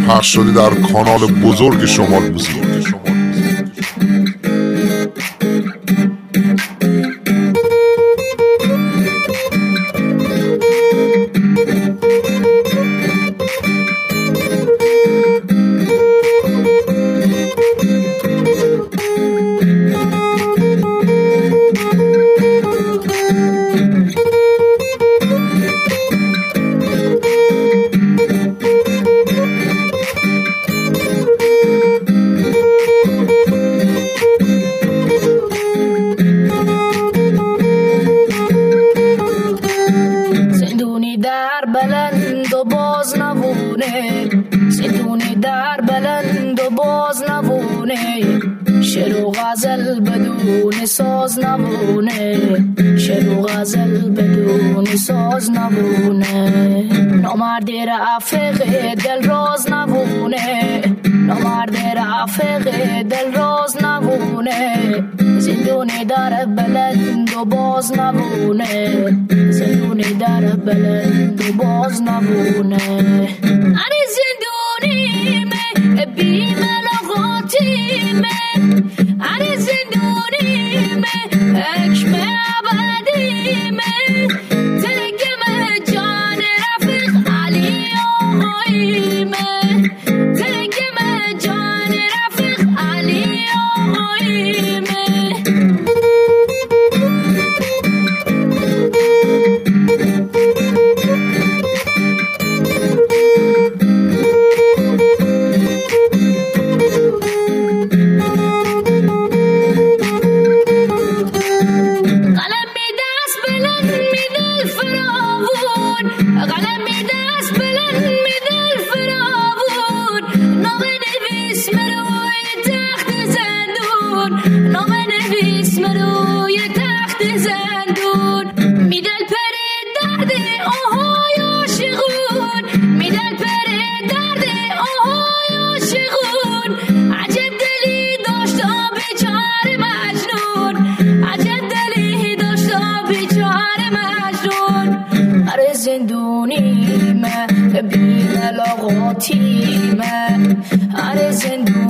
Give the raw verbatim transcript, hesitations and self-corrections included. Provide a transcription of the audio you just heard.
پخش شده در کانال بزرگ شمال موسیقی. در بلند و باز نبونه، ستونی در بلند و باز نبونه، شعر و غزل بدون ساز نبونه، شعر و غزل بدون ساز نبونه. نامرد رفیق دل راز نبونه، نامرد رفیق دل راز نبونه، زندونی در بلند و باز نبونه، زندونی در بلند و باز نبونه. اری زندونی میں بی ملاقاتی میں، اری زندونی میں حکم ابدی میں، ترکم جان رفیق علی آقایی میں، ترکم جان رفیق علی آقایی میں. زندونی میں بی ملاقاتی میں، ارے زندونی